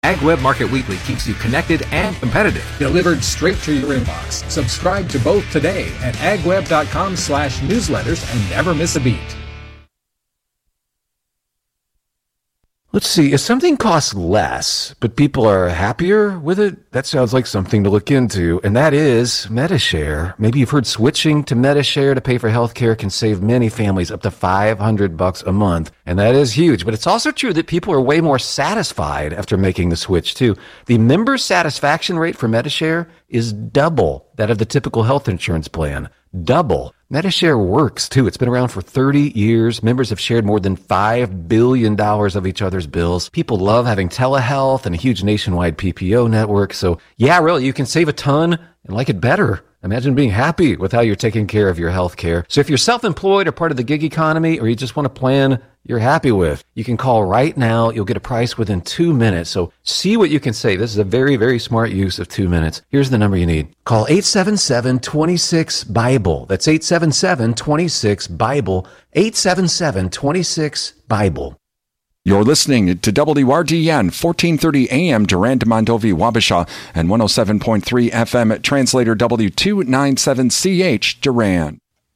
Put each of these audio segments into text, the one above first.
AgWeb Market Weekly keeps you connected and competitive. Delivered straight to your inbox. Subscribe to both today at agweb.com/newsletters and never miss a beat. Let's see, if something costs less, but people are happier with it, that sounds like something to look into, and that is Medi-Share. Maybe you've heard switching to Medi-Share to pay for healthcare can save many families up to $500 a month, and that is huge. But it's also true that people are way more satisfied after making the switch, too. The member satisfaction rate for Medi-Share is double that of the typical health insurance plan. Double. Medi-Share works, too. It's been around for 30 years. Members have shared more than $5 billion of each other's bills. People love having telehealth and a huge nationwide PPO network. So, yeah, really, you can save a ton and like it better. Imagine being happy with how you're taking care of your health care. So if you're self-employed or part of the gig economy, or you just want a plan you're happy with, you can call right now. You'll get a price within 2 minutes. So see what you can save. This is a very, very smart use of 2 minutes. Here's the number you need. Call 877-26-BIBLE. That's 877-26-BIBLE. 877-26-BIBLE. You're listening to WRDN 1430 AM Durand, Mondovi, Wabasha, and 107.3 FM Translator W297CH Durand.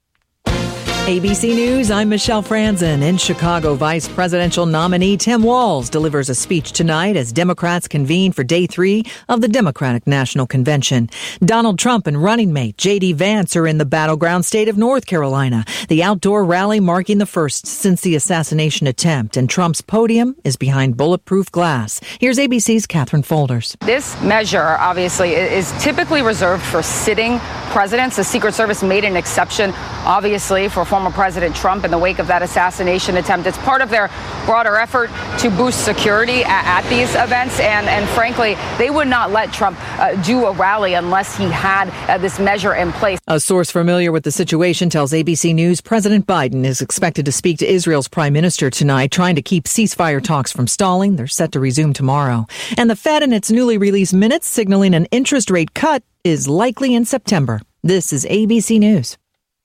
ABC News, I'm Michelle Franzen. In Chicago, Vice Presidential nominee Tim Walz delivers a speech tonight as Democrats convene for Day 3 of the Democratic National Convention. Donald Trump and running mate J.D. Vance are in the battleground state of North Carolina, the outdoor rally marking the first since the assassination attempt, and Trump's podium is behind bulletproof glass. Here's ABC's Catherine Folders. This measure, obviously, is typically reserved for sitting presidents. The Secret Service made an exception, obviously, for former President Trump in the wake of that assassination attempt. It's part of their broader effort to boost security at these events. And frankly, they would not let Trump do a rally unless he had this measure in place. A source familiar with the situation tells ABC News President Biden is expected to speak to Israel's prime minister tonight, trying to keep ceasefire talks from stalling. They're set to resume tomorrow. And the Fed in its newly released minutes signaling an interest rate cut is likely in September. This is ABC News.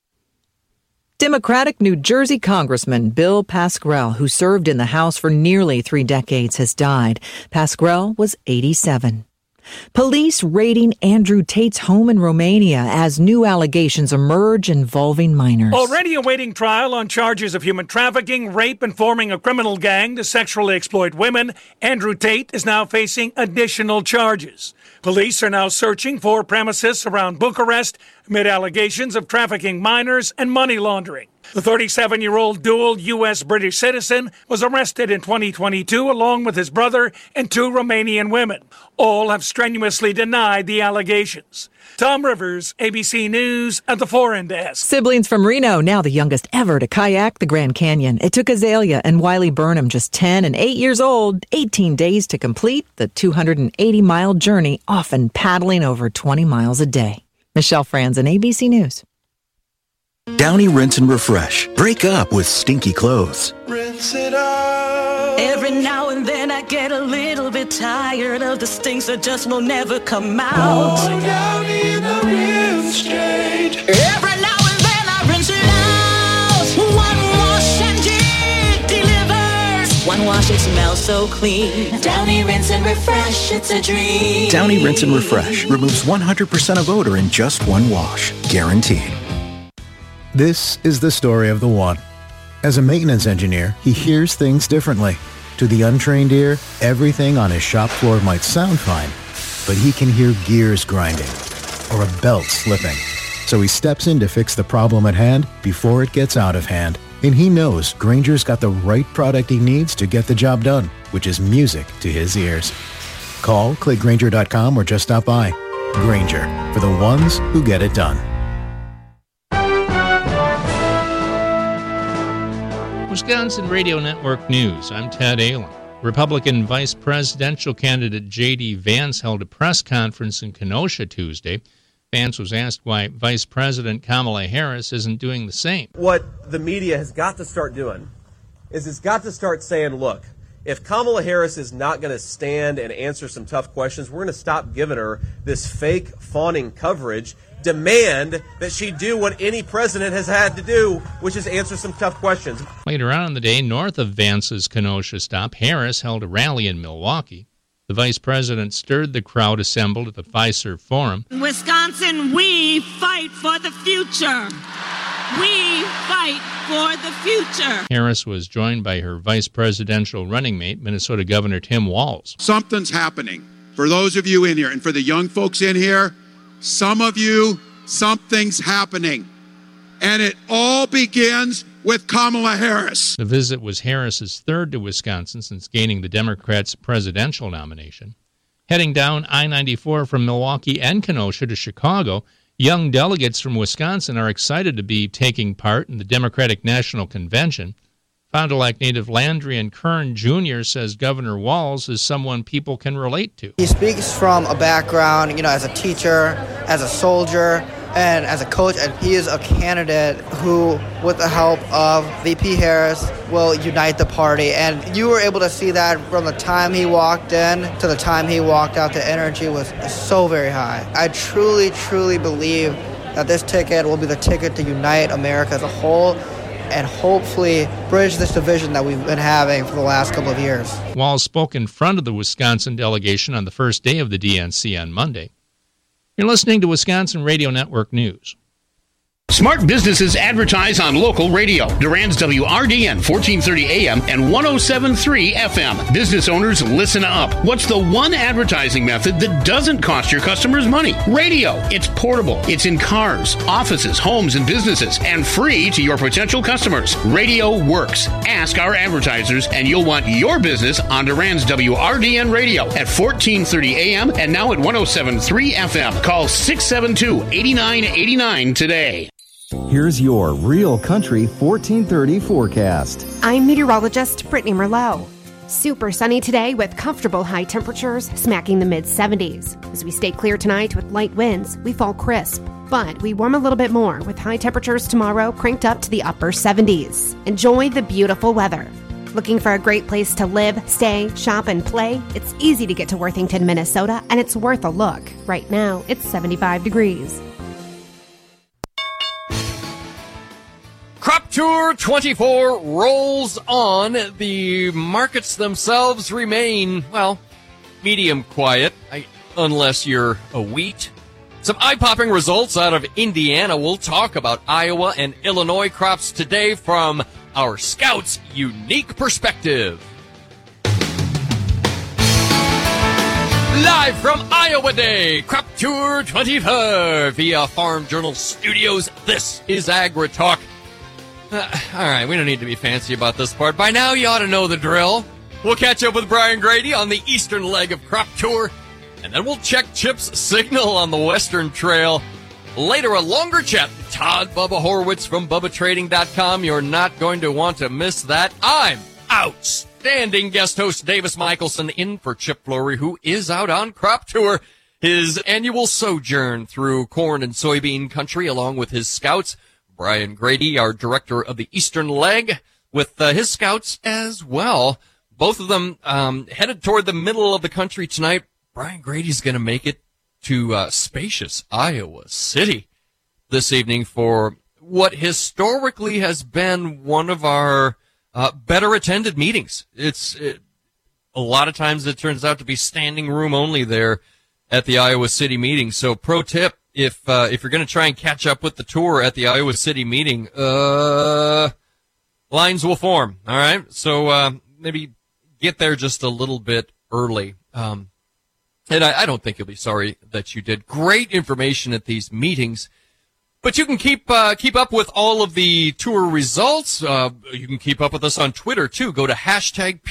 Democratic New Jersey Congressman Bill Pascrell, who served in the House for nearly 3 decades, has died. Pascrell was 87. Police raiding Andrew Tate's home in Romania as new allegations emerge involving minors. Already awaiting trial on charges of human trafficking, rape, and forming a criminal gang to sexually exploit women, Andrew Tate is now facing additional charges. Police are now searching for premises around Bucharest amid allegations of trafficking minors and money laundering. The 37-year-old dual U.S.-British citizen was arrested in 2022 along with his brother and 2 Romanian women. All have strenuously denied the allegations. Tom Rivers, ABC News at the Foreign Desk. Siblings from Reno, now the youngest ever to kayak the Grand Canyon. It took Azalea and Wiley Burnham, just 10 and 8 years old, 18 days to complete the 280-mile journey, often paddling over 20 miles a day. Michelle Franzen, ABC News. Downy Rinse and Refresh. Break up with stinky clothes. Rinse it out. Every now and then I get a little bit tired of the stinks that just will never come out. Oh, Downy the rinse change. Every now and then I rinse it out. One wash and it delivers. One wash, it smells so clean. Downy Rinse and Refresh, it's a dream. Downy Rinse and Refresh removes 100% of odor in just one wash. Guaranteed. This is the story of the one. As a maintenance engineer, he hears things differently. To the untrained ear, everything on his shop floor might sound fine, but he can hear gears grinding or a belt slipping. So he steps in to fix the problem at hand before it gets out of hand. And he knows Grainger's got the right product he needs to get the job done, which is music to his ears. Call, click Grainger.com, or just stop by. Grainger, for the ones who get it done. Wisconsin Radio Network News. I'm Ted Allen. Republican vice presidential candidate J.D. Vance held a press conference in Kenosha Tuesday. Vance was asked why Vice President Kamala Harris isn't doing the same. What the media has got to start doing is it's got to start saying, look, if Kamala Harris is not going to stand and answer some tough questions, we're going to stop giving her this fake fawning coverage. Demand that she do what any president has had to do, which is answer some tough questions. Later on in the day, north of Vance's Kenosha stop, Harris held a rally in Milwaukee. The vice president stirred the crowd assembled at the Fiserv Forum. In Wisconsin, we fight for the future. We fight for the future. Harris was joined by her vice presidential running mate, Minnesota Governor Tim Walz. Something's happening. For those of you in here and for the young folks in here, some of you, something's happening. And it all begins with Kamala Harris. The visit was Harris's third to Wisconsin since gaining the Democrats' presidential nomination. Heading down I-94 from Milwaukee and Kenosha to Chicago, young delegates from Wisconsin are excited to be taking part in the Democratic National Convention. Fond du Lac native Landry Kern Jr. says Governor Walz is someone people can relate to. He speaks from a background, as a teacher, as a soldier, and as a coach, and he is a candidate who, with the help of VP Harris, will unite the party. And you were able to see that from the time he walked in to the time he walked out. The energy was so very high. I truly, truly believe that this ticket will be the ticket to unite America as a whole and hopefully bridge this division that we've been having for the last couple of years. Walz spoke in front of the Wisconsin delegation on the first day of the DNC on Monday. You're listening to Wisconsin Radio Network News. Smart businesses advertise on local radio. Durand's WRDN 1430 AM and 107.3 FM. Business owners, listen up. What's the one advertising method that doesn't cost your customers money? Radio. It's portable. It's in cars, offices, homes, and businesses, and free to your potential customers. Radio works. Ask our advertisers, and you'll want your business on Durand's WRDN Radio at 1430 AM and now at 107.3 FM. Call 672-8989 today. Here's your Real Country 1430 forecast. I'm meteorologist Brittany Merlot. Super sunny today with comfortable high temperatures smacking the mid-70s. As we stay clear tonight with light winds, we fall crisp. But we warm a little bit more with high temperatures tomorrow cranked up to the upper 70s. Enjoy the beautiful weather. Looking for a great place to live, stay, shop, and play? It's easy to get to Worthington, Minnesota, and it's worth a look. Right now, it's 75 degrees. Crop Tour 24 rolls on. The markets themselves remain, medium quiet, unless you're a wheat. Some eye-popping results out of Indiana. We'll talk about Iowa and Illinois crops today from our Scouts' unique perspective. Live from Iowa Day, Crop Tour 24 via Farm Journal Studios. This is AgriTalk. All right, we don't need to be fancy about this part. By now, you ought to know the drill. We'll catch up with Brian Grady on the eastern leg of Crop Tour, and then we'll check Chip's signal on the western trail. Later, a longer chat with Todd Bubba Horwitz from BubbaTrading.com. You're not going to want to miss that. I'm outstanding guest host Davis Michelson in for Chip Flory, who is out on Crop Tour, his annual sojourn through corn and soybean country, along with his scouts. Brian Grady, our director of the Eastern Leg, with his scouts as well. Both of them headed toward the middle of the country tonight. Brian Grady's going to make it to spacious Iowa City this evening for what historically has been one of our better attended meetings. A lot of times it turns out to be standing room only there at the Iowa City meeting. So pro tip, if you're going to try and catch up with the tour at the Iowa City meeting, lines will form. All right. So, maybe get there just a little bit early. And I don't think you'll be sorry that you did. Great information at these meetings, but you can keep up with all of the tour results. You can keep up with us on Twitter too. Go to hashtag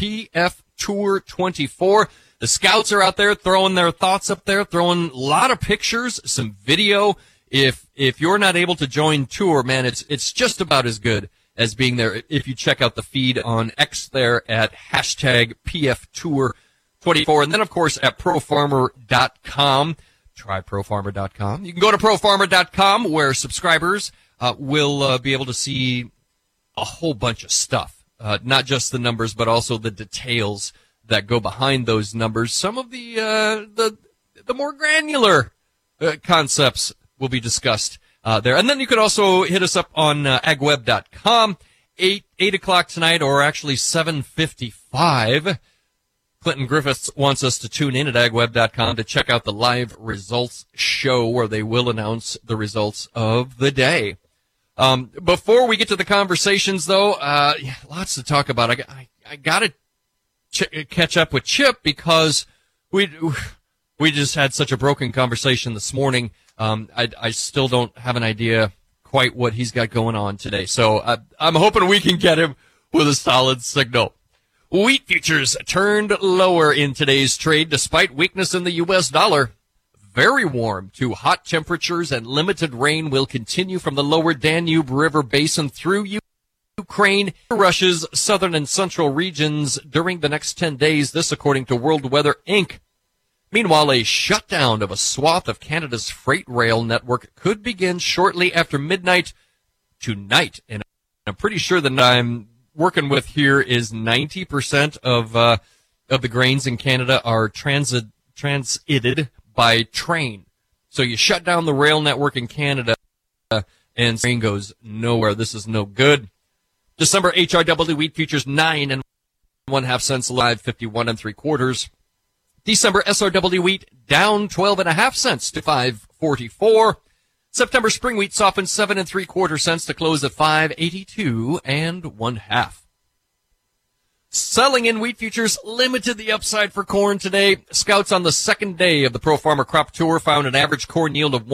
PFTour24. The scouts are out there throwing their thoughts up there, throwing a lot of pictures, some video. If you're not able to join tour, man, it's just about as good as being there if you check out the feed on X there at hashtag PFTour24. And then, of course, at ProFarmer.com. Try ProFarmer.com. You can go to ProFarmer.com where subscribers will be able to see a whole bunch of stuff. Not just the numbers, but also the details that go behind those numbers. Some of the more granular concepts will be discussed there. And then you could also hit us up on agweb.com, 8 o'clock tonight, or actually 7:55. Clinton Griffiths wants us to tune in at agweb.com to check out the live results show where they will announce the results of the day. Before we get to the conversations, though, lots to talk about. I got to catch up with Chip because we just had such a broken conversation this morning. I still don't have an idea quite what he's got going on today. So I'm hoping we can get him with a solid signal. Wheat futures turned lower in today's trade despite weakness in the U.S. dollar. Very warm to hot temperatures and limited rain will continue from the lower Danube River basin through Ukraine, Russia's southern and central regions during the next 10 days. This according to World Weather Inc. Meanwhile, a shutdown of a swath of Canada's freight rail network could begin shortly after midnight tonight. And I'm pretty sure the I'm working with here is 90% of the grains in Canada are transited by train. So you shut down the rail network in Canada and grain goes nowhere. This is no good. December HRW wheat futures 9 1/2 cents live, 51 3/4. December SRW wheat down 12 1/2 cents to 5.44. September spring wheat softened 7 3/4 cents to close at 5.82 1/2. Selling in wheat futures limited the upside for corn today. Scouts on the second day of the Pro Farmer Crop Tour found an average corn yield of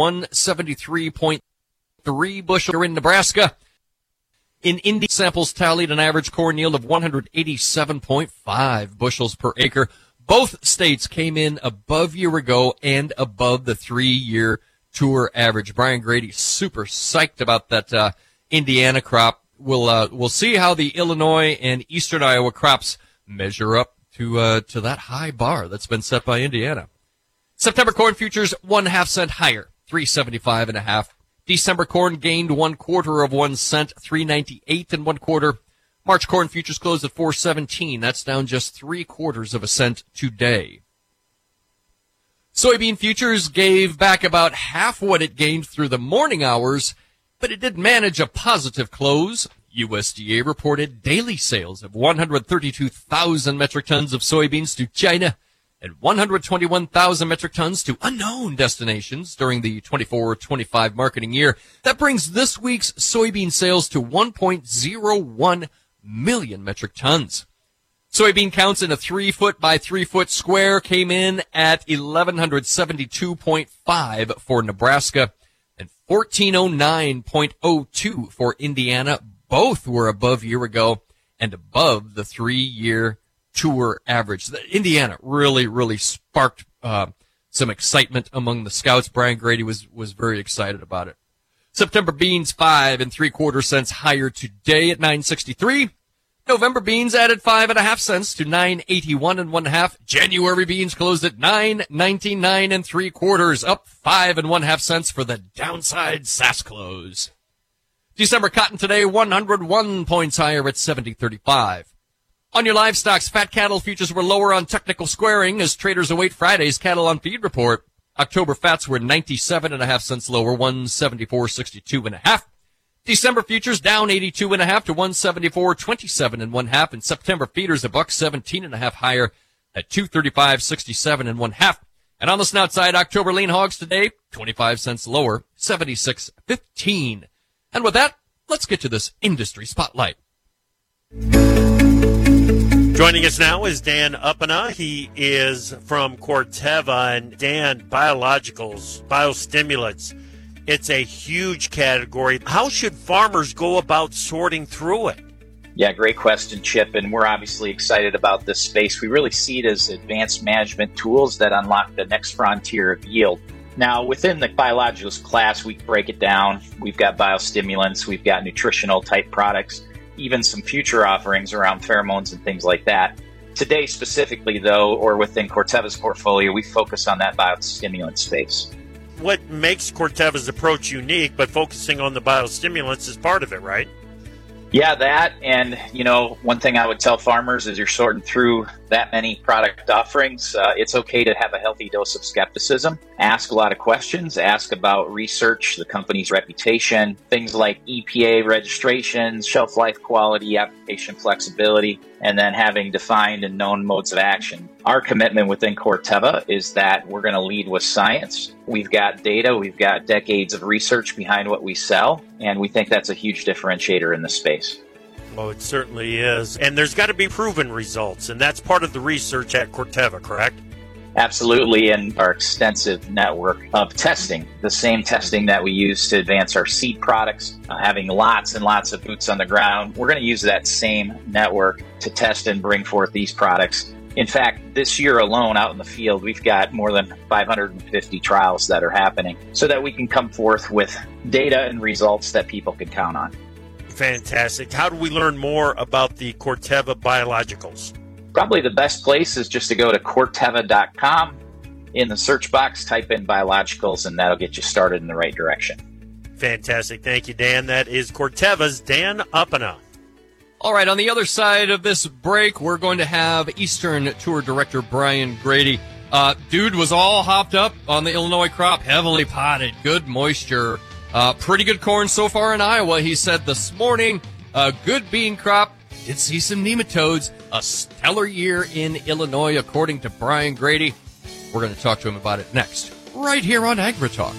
173.3 bushel in Nebraska. In India, samples tallied an average corn yield of 187.5 bushels per acre. Both states came in above year ago and above the 3-year tour average. Brian Grady super psyched about that Indiana crop. We'll see how the Illinois and Eastern Iowa crops measure up to that high bar that's been set by Indiana. September corn futures 1/2 cent higher, 3.75 1/2. December corn gained 1/4 of 1 cent, 3.98 1/4. March corn futures closed at 4.17. That's down just 3/4 of a cent today. Soybean futures gave back about half what it gained through the morning hours, but it did manage a positive close. USDA reported daily sales of 132,000 metric tons of soybeans to China and 121,000 metric tons to unknown destinations during the 24-25 marketing year. That brings this week's soybean sales to 1.01 million metric tons. Soybean counts in a 3-foot by 3-foot square came in at 1,172.5 for Nebraska and 1,409.02 for Indiana. Both were above year ago and above the 3-year tour average. Indiana really sparked some excitement among the scouts. Brian Grady was very excited about it. September beans 5 3/4 cents higher today at 9.63. November beans added 5 1/2 cents to 9.81 1/2. January beans closed at 9.99 3/4, up 5 1/2 cents for the downside SAS close. December cotton today 101 points higher at 70.35. On your livestocks, fat cattle futures were lower on technical squaring as traders await Friday's cattle on feed report. October fats were 97 1/2 cents lower, 174.62 1/2. December futures down 82 1/2 to 174.27 1/2, and September feeders $1.17 1/2 higher at 235.67 1/2. And on the snout side, October lean hogs today 25 cents lower, 76.15. And with that, let's get to this industry spotlight. Joining us now is Dan Uppana. He is from Corteva. And Dan, biologicals, biostimulants, it's a huge category. How should farmers go about sorting through it? Yeah, great question, Chip. And we're obviously excited about this space. We really see it as advanced management tools that unlock the next frontier of yield. Now, within the biologicals class, we break it down. We've got biostimulants, we've got nutritional type products, even some future offerings around pheromones and things like that. Today specifically, though, or within Corteva's portfolio, we focus on that biostimulant space. What makes Corteva's approach unique, but focusing on the biostimulants is part of it, right? Yeah, that. And, one thing I would tell farmers as you're sorting through that many product offerings, it's okay to have a healthy dose of skepticism. Ask a lot of questions. Ask about research, the company's reputation, things like EPA registrations, shelf life quality, application flexibility, and then having defined and known modes of action. Our commitment within Corteva is that we're going to lead with science. We've got data, we've got decades of research behind what we sell, and we think that's a huge differentiator in the space. Oh, it certainly is. And there's got to be proven results, and that's part of the research at Corteva, correct? Absolutely, and our extensive network of testing, the same testing that we use to advance our seed products, having lots and lots of boots on the ground. We're going to use that same network to test and bring forth these products. In fact, this year alone out in the field, we've got more than 550 trials that are happening so that we can come forth with data and results that people can count on. Fantastic. How do we learn more about the Corteva biologicals? Probably the best place is just to go to Corteva.com. In the search box, type in biologicals, and that'll get you started in the right direction. Fantastic. Thank you, Dan. That is Corteva's Dan Uppana. All right, on the other side of this break, we're going to have Eastern Tour Director Brian Grady. Dude was all hopped up on the Illinois crop, heavily potted, good moisture. Pretty good corn so far in Iowa, he said this morning. Good bean crop. Did see some nematodes. A stellar year in Illinois, according to Brian Grady. We're going to talk to him about it next, right here on AgriTalk.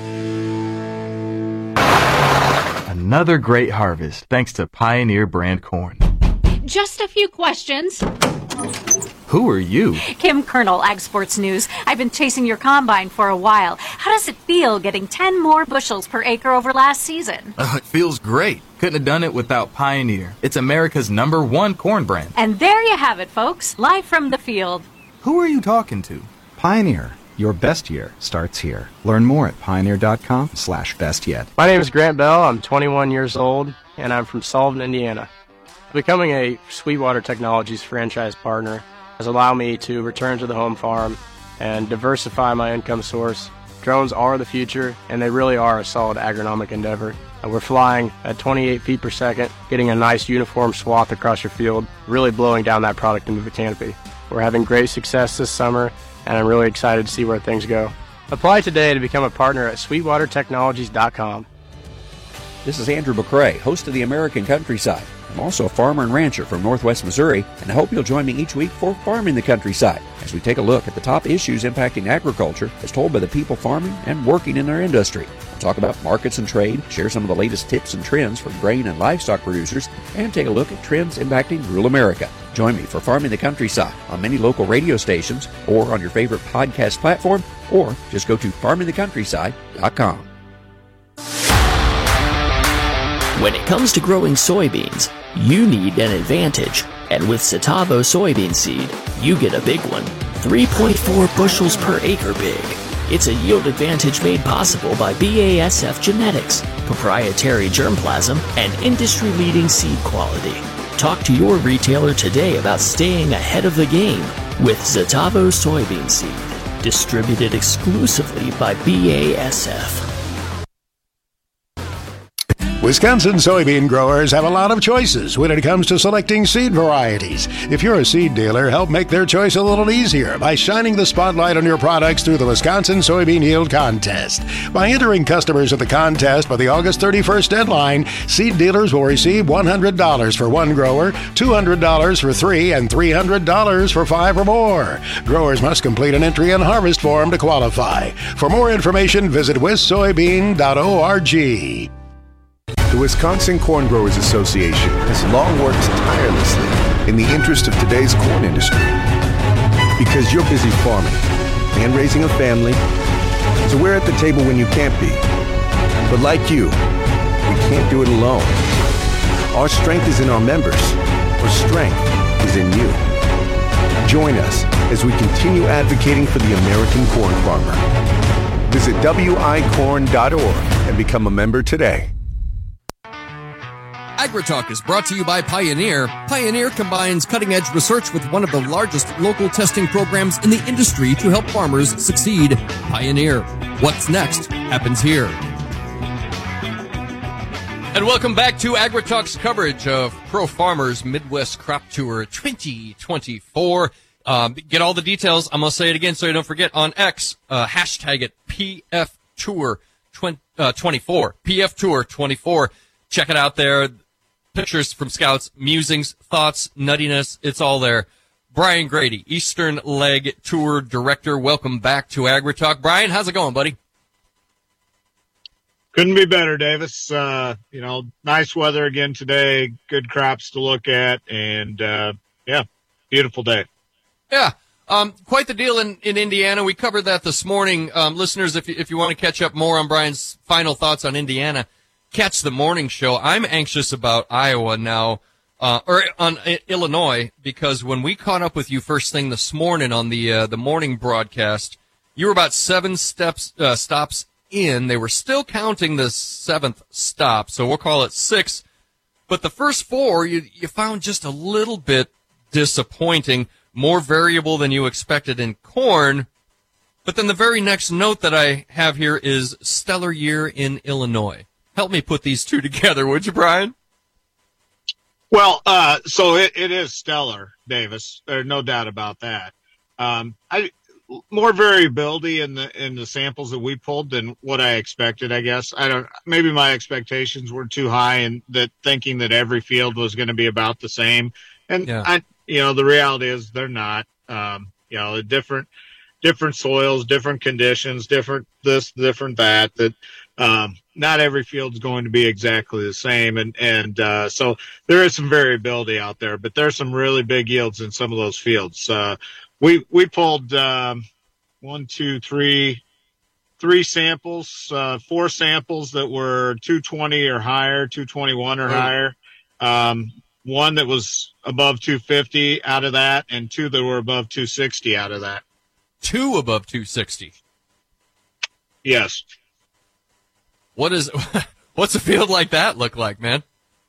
Another great harvest, thanks to Pioneer brand corn. Just a few questions. Who are you? Kim Kernel, Ag Sports News. I've been chasing your combine for a while. How does it feel getting 10 more bushels per acre over last season? It feels great. Couldn't have done it without Pioneer. It's America's #1 corn brand. And there you have it, folks. Live from the field. Who are you talking to? Pioneer. Your best year starts here. Learn more at pioneer.com/bestyet. My name is Grant Bell. I'm 21 years old, and I'm from Sullivan, Indiana. Becoming a Sweetwater Technologies franchise partner has allowed me to return to the home farm and diversify my income source. Drones are the future, and they really are a solid agronomic endeavor. We're flying at 28 feet per second, getting a nice uniform swath across your field, really blowing down that product into the canopy. We're having great success this summer, and I'm really excited to see where things go. Apply today to become a partner at sweetwatertechnologies.com. This is Andrew McCrae, host of the American Countryside. I'm also a farmer and rancher from Northwest Missouri, and I hope you'll join me each week for Farming the Countryside, as we take a look at the top issues impacting agriculture as told by the people farming and working in our industry. We'll talk about markets and trade, share some of the latest tips and trends for grain and livestock producers, and take a look at trends impacting rural America. Join me for Farming the Countryside on many local radio stations or on your favorite podcast platform, or just go to farmingthecountryside.com. When it comes to growing soybeans, you need an advantage. And with Citavo soybean seed, you get a big one. 3.4 bushels per acre big. It's a yield advantage made possible by BASF genetics, proprietary germplasm, and industry-leading seed quality. Talk to your retailer today about staying ahead of the game with Citavo soybean seed. Distributed exclusively by BASF. Wisconsin soybean growers have a lot of choices when it comes to selecting seed varieties. If you're a seed dealer, help make their choice a little easier by shining the spotlight on your products through the Wisconsin Soybean Yield Contest. By entering customers at the contest by the August 31st deadline, seed dealers will receive $100 for one grower, $200 for 3, and $300 for 5 or more. Growers must complete an entry and harvest form to qualify. For more information, visit wissoybean.org. The Wisconsin Corn Growers Association has long worked tirelessly in the interest of today's corn industry. Because you're busy farming and raising a family, so we're at the table when you can't be. But like you, we can't do it alone. Our strength is in our members. Our strength is in you. Join us as we continue advocating for the American corn farmer. Visit wicorn.org and become a member today. AgriTalk is brought to you by Pioneer. Pioneer combines cutting-edge research with one of the largest local testing programs in the industry to help farmers succeed. Pioneer. What's next happens here. And welcome back to AgriTalk's coverage of Pro Farmers Midwest Crop Tour 2024. Get all the details. I'm going to say it again so you don't forget on X. Hashtag it PF Tour 24. PF Tour 24. Check it out there. Pictures from scouts, musings, thoughts, nuttiness. It's all there. Brian Grady, Eastern Leg Tour Director. Welcome back to AgriTalk. Brian, how's it going, buddy? Couldn't be better, Davis. Nice weather again today. Good crops to look at, and beautiful day. Yeah, quite the deal in Indiana. We covered that this morning. Listeners, if you want to catch up more on Brian's final thoughts on Indiana, catch the morning show. I'm anxious about Iowa now, or on Illinois, because when we caught up with you first thing this morning on the morning broadcast, you were about 7 stops in. They were still counting the 7th stop, so we'll call it 6. But the first 4 you found just a little bit disappointing, more variable than you expected in corn. But then the very next note that I have here is stellar year in Illinois. Help me put these two together, would you, Brian? Well, so it is stellar, Davis. There's no doubt about that. More variability in the samples that we pulled than what I expected, I guess. Maybe my expectations were too high, and that thinking that every field was going to be about the same. And the reality is they're not. Different soils, different conditions, different this, different that. Not every field's going to be exactly the same, and so there is some variability out there. But there's some really big yields in some of those fields. We pulled 3 samples, 4 samples that were 220 or higher, 221 or higher. 1 that was above 250 out of that, and 2 that were above 260 out of that. 2 above 260. Yes. What's a field like that look like, man?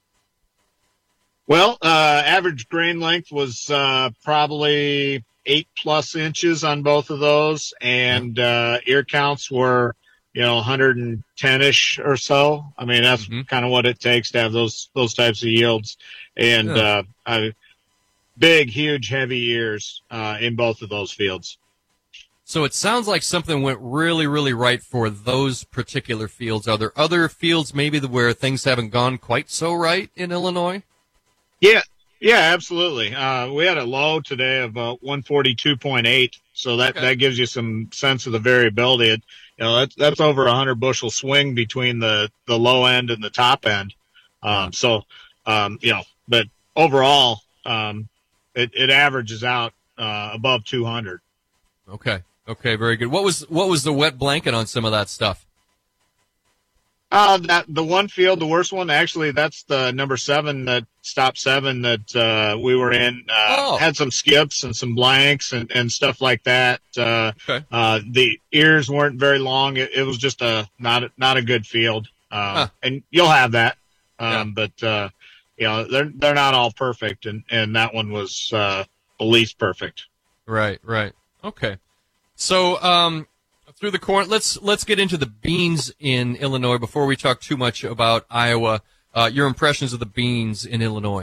Well, average grain length was probably 8+ inches on both of those, and ear counts were 110-ish or so. I mean, that's kind of what it takes to have those types of yields, and big, huge, heavy ears in both of those fields. So it sounds like something went really, really right for those particular fields. Are there other fields maybe where things haven't gone quite so right in Illinois? Yeah, absolutely. We had a low today of 142.8, so that gives you some sense of the variability. That's over 100 bushel swing between the low end and the top end. But overall, it averages out above 200. Okay, very good. What was the wet blanket on some of that stuff? The one field, the worst one, actually, that's the number 7, that stop 7 that we were in. Had some skips and some blanks and stuff like that. The ears weren't very long. It was just not a good field. And you'll have that. But they're not all perfect, and that one was the least perfect. Right. Okay. So through the corn, let's get into the beans in Illinois before we talk too much about Iowa. Your impressions of the beans in Illinois?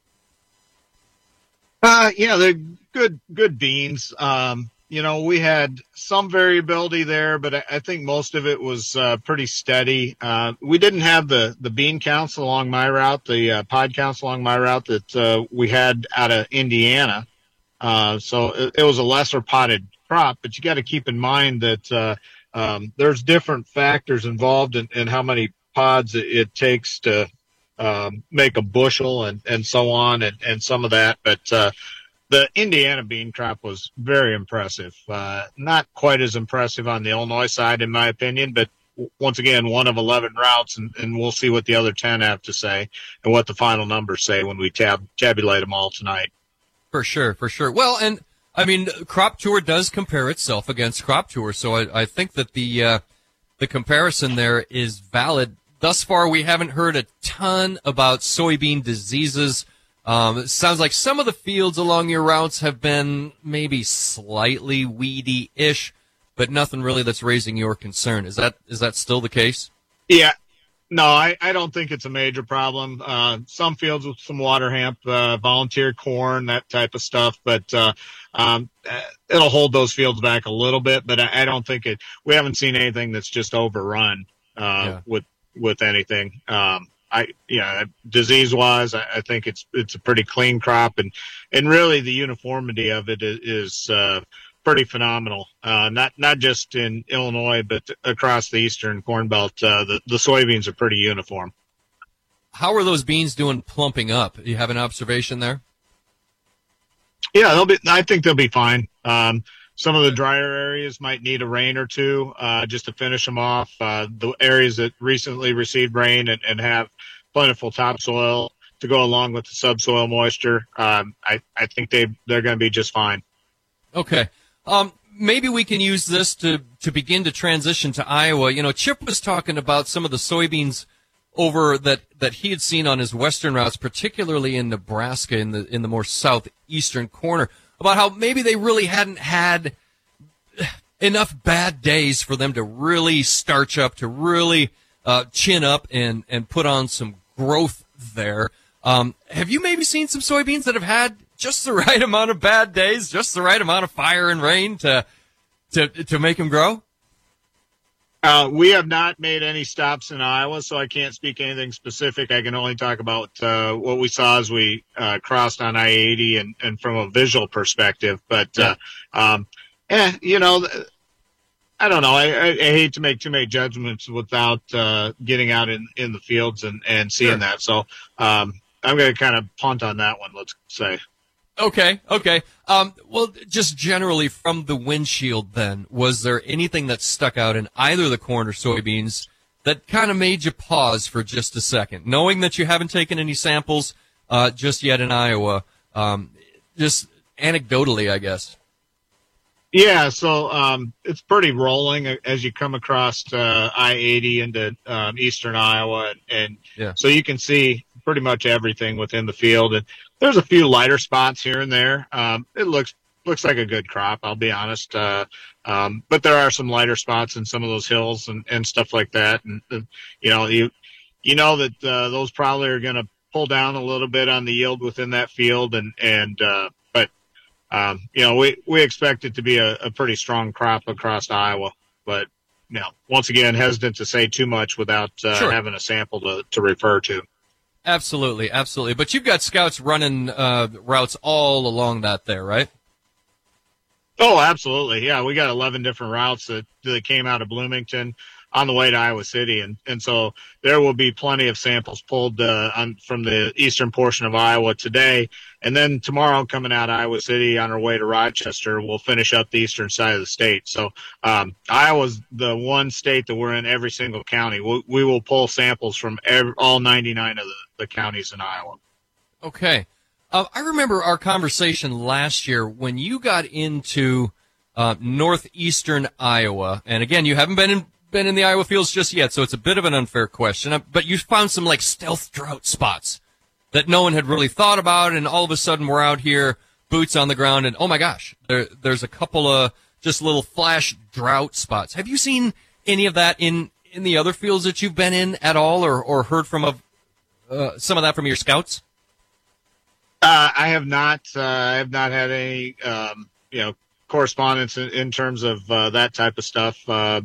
They're good beans. We had some variability there, but I think most of it was pretty steady. We didn't have the bean counts along my route, the pod counts along my route that we had out of Indiana. So it was a lesser potted crop, but you got to keep in mind that there's different factors involved in how many pods it takes to make a bushel and so on and some of that. But the Indiana bean crop was very impressive. Not quite as impressive on the Illinois side, in my opinion, but once again, 1 of 11 routes, and we'll see what the other 10 have to say and what the final numbers say when we tabulate them all tonight. For sure. Well, and I mean, Crop Tour does compare itself against Crop Tour, so I think that the comparison there is valid. Thus far, we haven't heard a ton about soybean diseases. It sounds like some of the fields along your routes have been maybe slightly weedy-ish, but nothing really that's raising your concern. Is that still the case? Yeah, No, I don't think it's a major problem. Some fields with some water hemp, volunteer corn, that type of stuff, but it'll hold those fields back a little bit. But I don't think we haven't seen anything that's just overrun with anything. Disease wise, I think it's a pretty clean crop, and really the uniformity of it is pretty phenomenal. Not just in Illinois, but across the Eastern Corn Belt. The soybeans are pretty uniform. How are those beans doing plumping up? You have an observation there? Yeah, I think they'll be fine. Some of the drier areas might need a rain or two just to finish them off. The areas that recently received rain and have plentiful topsoil to go along with the subsoil moisture, I think they're going to be just fine. Okay. Maybe we can use this to begin to transition to Iowa. You know, Chip was talking about some of the soybeans over that he had seen on his western routes, particularly in Nebraska in the more southeastern corner, about how maybe they really hadn't had enough bad days for them to really starch up, to really chin up and put on some growth there. Have you maybe seen some soybeans that have had just the right amount of bad days, just the right amount of fire and rain to make them grow? We have not made any stops in Iowa, so I can't speak anything specific. I can only talk about what we saw as we crossed on I-80 and from a visual perspective. But, I don't know. I hate to make too many judgments without getting out in the fields and seeing that. So I'm going to kind of punt on that one, let's say. Okay. Well, just generally from the windshield then, was there anything that stuck out in either the corn or soybeans that kind of made you pause for just a second, knowing that you haven't taken any samples just yet in Iowa, just anecdotally, I guess? Yeah, so it's pretty rolling as you come across I-80 into eastern Iowa, and so you can see pretty much everything within the field. And there's a few lighter spots here and there. It looks like a good crop, I'll be honest. But there are some lighter spots in some of those hills and stuff like that. And you know that those probably are going to pull down a little bit on the yield within that field. We expect it to be a pretty strong crop across Iowa. But once again, hesitant to say too much without having a sample to refer to. Absolutely. But you've got scouts running routes all along that there, right? Oh, absolutely. Yeah, we got 11 different routes that came out of Bloomington on the way to Iowa City. And so there will be plenty of samples pulled from the eastern portion of Iowa today. And then tomorrow, coming out of Iowa City on our way to Rochester, we'll finish up the eastern side of the state. So Iowa's the one state that we're in every single county. We will pull samples from all 99 of the counties in Iowa. Okay. I remember our conversation last year when you got into northeastern Iowa. And again, you haven't been in the Iowa fields just yet, so it's a bit of an unfair question. But you found some like stealth drought spots that no one had really thought about, and all of a sudden we're out here, boots on the ground, and oh my gosh, there's a couple of just little flash drought spots. Have you seen any of that in the other fields that you've been in at all, or heard from some of that from your scouts? I have not. I have not had any, correspondence in terms of that type of stuff.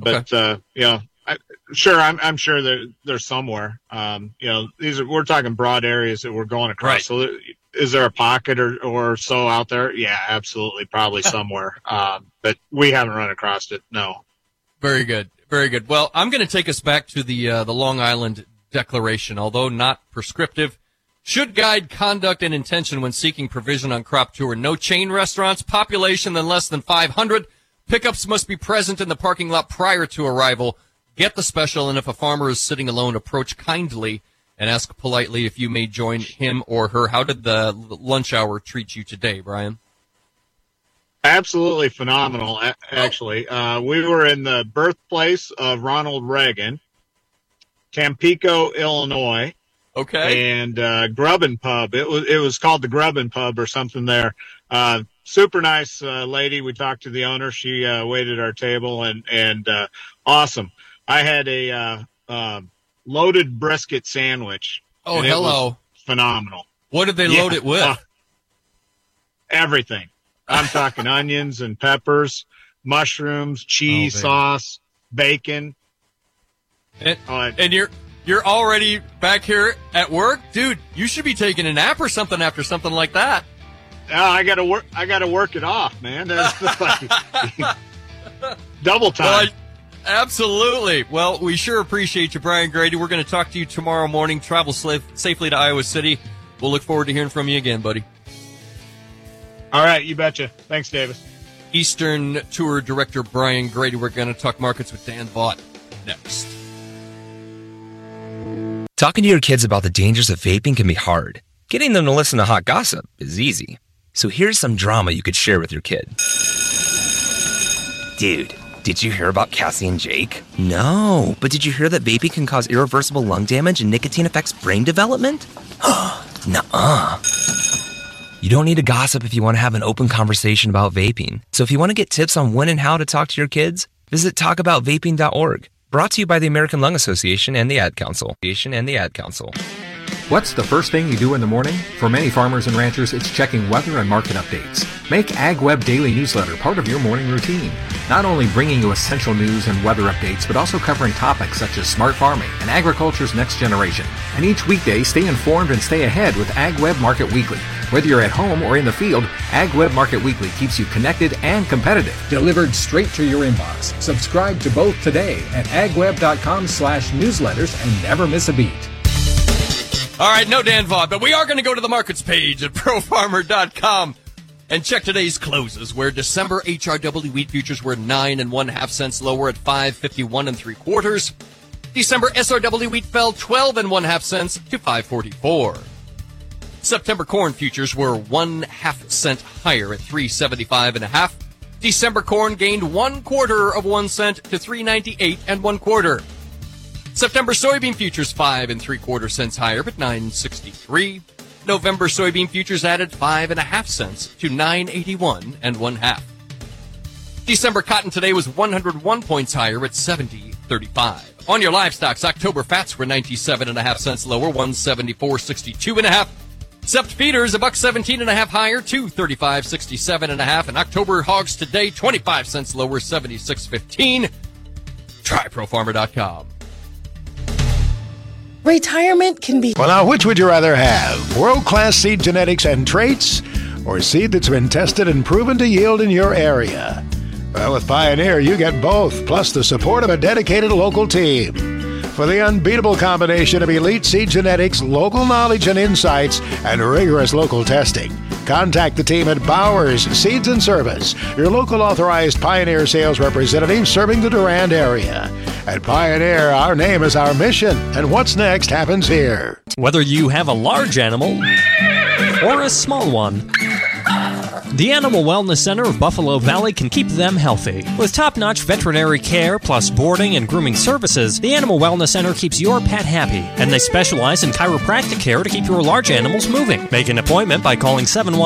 I'm sure they're somewhere. We're talking broad areas that we're going across. Right. So is there a pocket or so out there? Yeah, absolutely. Probably somewhere. But we haven't run across it. No. Very good. Well, I'm going to take us back to the Long Island Declaration, although not prescriptive. Should guide conduct and intention when seeking provision on crop tour. No chain restaurants, population than less than 500. Pickups must be present in the parking lot prior to arrival. Get the special, and if a farmer is sitting alone, approach kindly and ask politely if you may join him or her. How did the lunch hour treat you today, Brian? Absolutely phenomenal, actually. We were in the birthplace of Ronald Reagan, Tampico, Illinois. Okay. And Grubbin Pub. It was called the Grubbin Pub or something there. Super nice lady. We talked to the owner. She waited at our table and awesome. I had a loaded brisket sandwich. Oh, hello. Phenomenal. What did they load it with? Everything. I'm talking onions and peppers, mushrooms, cheese, sauce, bacon. And you're already back here at work? Dude, you should be taking a nap or something after something like that. I got to work it off, man. That's like double time. Well, absolutely. Well, we sure appreciate you, Brian Grady. We're going to talk to you tomorrow morning. Travel safely to Iowa City. We'll look forward to hearing from you again, buddy. All right, you betcha. Thanks, Davis. Eastern Tour Director Brian Grady. We're going to talk markets with Dan Vaught next. Talking to your kids about the dangers of vaping can be hard. Getting them to listen to hot gossip is easy. So here's some drama you could share with your kid. Dude, did you hear about Cassie and Jake? No, but did you hear that vaping can cause irreversible lung damage and nicotine affects brain development? Nuh-uh. You don't need to gossip if you want to have an open conversation about vaping. So if you want to get tips on when and how to talk to your kids, visit talkaboutvaping.org. Brought to you by the American Lung Association and the Ad Council. What's the first thing you do in the morning? For many farmers and ranchers, it's checking weather and market updates. Make AgWeb Daily Newsletter part of your morning routine. Not only bringing you essential news and weather updates, but also covering topics such as smart farming and agriculture's next generation. And each weekday, stay informed and stay ahead with AgWeb Market Weekly. Whether you're at home or in the field, AgWeb Market Weekly keeps you connected and competitive. Delivered straight to your inbox. Subscribe to both today at agweb.com/newsletters and never miss a beat. All right, no Dan Vaught, but we are going to go to the markets page at profarmer.com and check today's closes, where December HRW wheat futures were 9 1/2 cents lower at 5.51 3/4. December SRW wheat fell 12 1/2 cents to 5.44. September corn futures were 1/2 cent higher at 3.75 1/2. December corn gained 1/4 1 cent to 3.98 1/4. September soybean futures 5 3/4 cents higher at 9.63. November soybean futures added 5 1/2 cents to 9.81 1/2. December cotton today was 101 points higher at 70.35. On your livestocks, October fats were 97 1/2 cents lower, 174.62 1/2. Sept feeders $1.17 1/2 higher, 235.67 1/2. And October hogs today 25 cents lower, 76.15. Try profarmer.com. Retirement can be... Well, now, which would you rather have? World-class seed genetics and traits, or seed that's been tested and proven to yield in your area? Well, with Pioneer, you get both, plus the support of a dedicated local team. For the unbeatable combination of elite seed genetics, local knowledge and insights, and rigorous local testing, contact the team at Bowers Seeds and Service, your local authorized Pioneer sales representative serving the Durand area. At Pioneer, our name is our mission, and what's next happens here. Whether you have a large animal or a small one, the Animal Wellness Center of Buffalo Valley can keep them healthy. With top-notch veterinary care plus boarding and grooming services, the Animal Wellness Center keeps your pet happy, and they specialize in chiropractic care to keep your large animals moving. Make an appointment by calling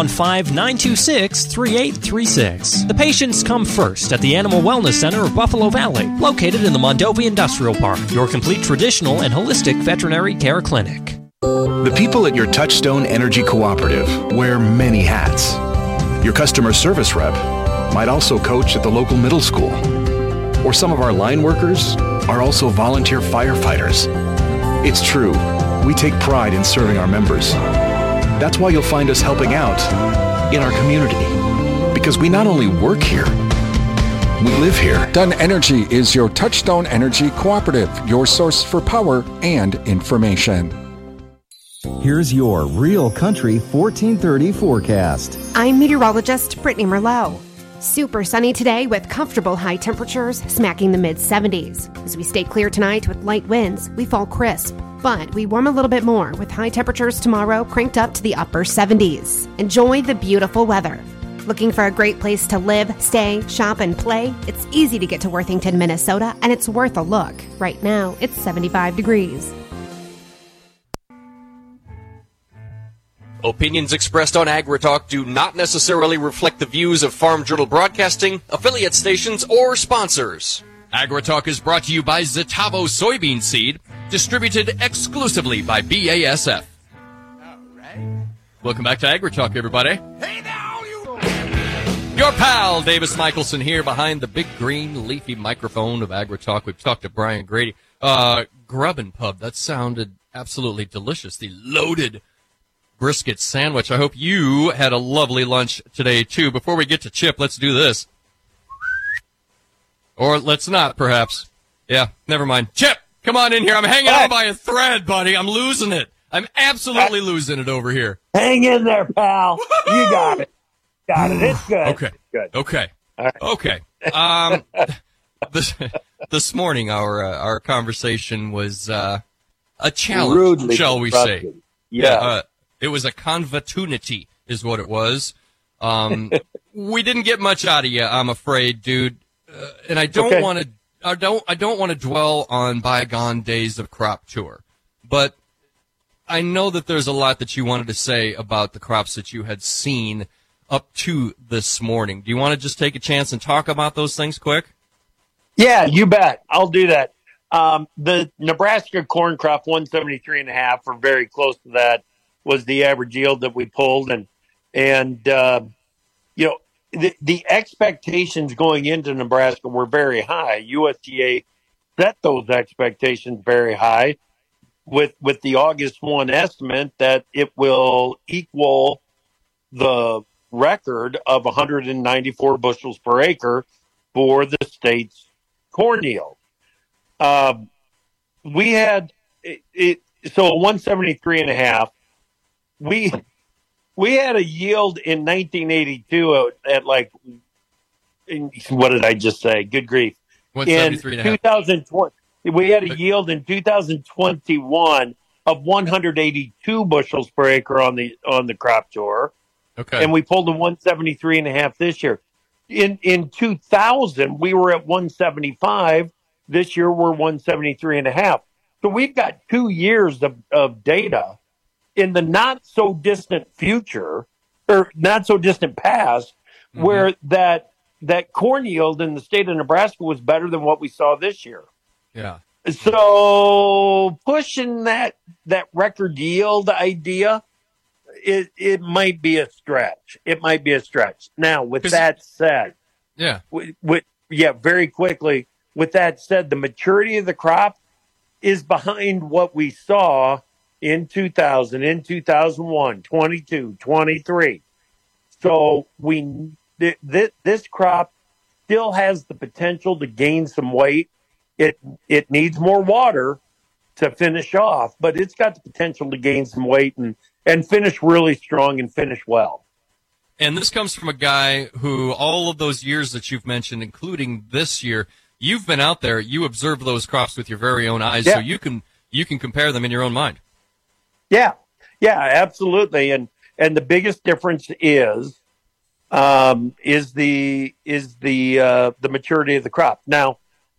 715-926-3836. The patients come first at the Animal Wellness Center of Buffalo Valley, located in the Mondovi Industrial Park, your complete traditional and holistic veterinary care clinic. The people at your Touchstone Energy Cooperative wear many hats. Your customer service rep might also coach at the local middle school. Or some of our line workers are also volunteer firefighters. It's true, we take pride in serving our members. That's why you'll find us helping out in our community. Because we not only work here, we live here. Dunn Energy is your Touchstone Energy Cooperative, your source for power and information. Here's your Real Country 1430 forecast. I'm meteorologist Brittany Merlot. Super sunny today with comfortable high temperatures smacking the mid-70s. As we stay clear tonight with light winds, we fall crisp. But we warm a little bit more with high temperatures tomorrow cranked up to the upper 70s. Enjoy the beautiful weather. Looking for a great place to live, stay, shop, and play? It's easy to get to Worthington, Minnesota, and it's worth a look. Right now, it's 75 degrees. Opinions expressed on AgriTalk do not necessarily reflect the views of Farm Journal Broadcasting, affiliate stations, or sponsors. AgriTalk is brought to you by Zetavo Soybean Seed, distributed exclusively by BASF. Welcome back to AgriTalk, everybody. Hey now, your pal Davis Michelson here behind the big green leafy microphone of AgriTalk. We've talked to Brian Grady. Grub and Pub, that sounded absolutely delicious. The loaded brisket sandwich. I hope you had a lovely lunch today, too. Before we get to Chip, let's do this. Or let's not, perhaps. Yeah, never mind. Chip, come on in here. I'm hanging on by a thread, buddy. I'm losing it. I'm absolutely losing it over here. Hang in there, pal. You got it. Got it. It's good. Okay. It's good. Okay. All right. Okay. This morning, our conversation was a challenge, Rudely shall we interrupted. say? Yeah. It was a convatunity, is what it was. We didn't get much out of you, I'm afraid, dude. And I don't want to. I don't want to dwell on bygone days of Crop Tour, but I know that there's a lot that you wanted to say about the crops that you had seen up to this morning. Do you want to just take a chance and talk about those things quick? Yeah, you bet. I'll do that. The Nebraska corn crop 173.5, or very close to that, was the average yield that we pulled, and you know, the expectations going into Nebraska were very high. USDA set those expectations very high with the August 1 estimate that it will equal the record of 194 bushels per acre for the state's corn yield. We had so 173.5. We had a yield in 1982 at like, what did I just say? Good grief. In 2020, we had a yield in 2021 of 182 bushels per acre on the crop tour. Okay. And we pulled a 173.5 this year. In 2000, we were at 175. This year, we're 173.5. So we've got 2 years of data in the not so distant future, or not so distant past, where that corn yield in the state of Nebraska was better than what we saw this year. Yeah. So pushing that record yield idea, it might be a stretch. It might be a stretch. Now, with that said, yeah, very quickly. With that said, the maturity of the crop is behind what we saw in 2000, in 2001, 22, 23. So this crop still has the potential to gain some weight. It needs more water to finish off, but it's got the potential to gain some weight and finish really strong and finish well. And this comes from a guy who all of those years that you've mentioned, including this year, you've been out there, you observe those crops with your very own eyes, so you can compare them in your own mind. Yeah, absolutely. And the biggest difference is the maturity of the crop. Now,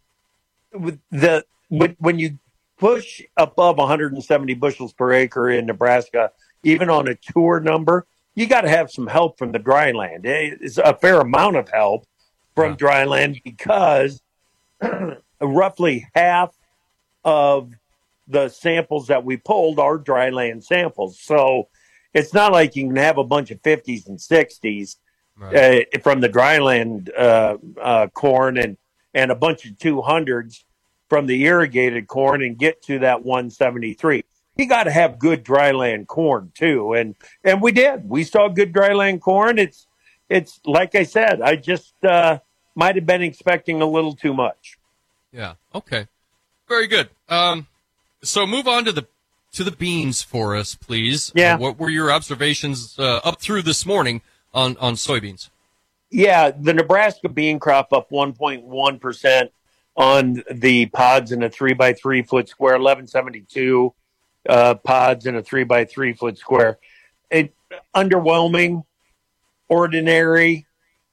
when you push above 170 bushels per acre in Nebraska, even on a tour number, you got to have some help from the dry land. It's a fair amount of help from dry land because roughly half of the samples that we pulled are dry land samples. So it's not like you can have a bunch of 50s and 60s from the dry land corn and a bunch of 200s from the irrigated corn and get to that 173. You got to have good dry land corn too, and we did. We saw good dry land corn. It's like I said, I just might have been expecting a little too much. Yeah. Okay. Very good. So move on to the beans for us, please. Yeah. What were your observations up through this morning on soybeans? Yeah, the Nebraska bean crop up 1.1% on the pods in a 3x3 foot square, 1172 pods in a 3x3 foot square. Underwhelming, ordinary,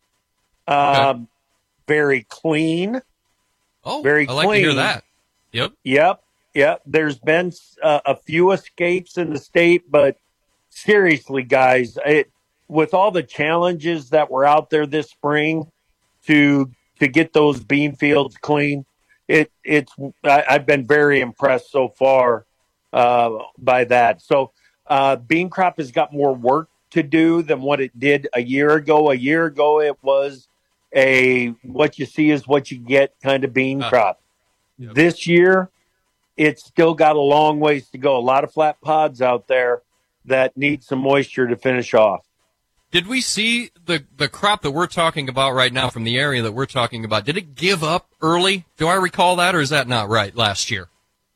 very clean. Oh, very I like clean. to hear that. Yep. There's been a few escapes in the state, but seriously, guys, with all the challenges that were out there this spring to get those bean fields clean, I've been very impressed so far by that. So bean crop has got more work to do than what it did a year ago. A year ago, it was what you see is what you get kind of bean crop. Yep. This year, it's still got a long ways to go. A lot of flat pods out there that need some moisture to finish off. Did we see the crop that we're talking about right now from the area that we're talking about? Did it give up early? Do I recall that, or is that not right? Last year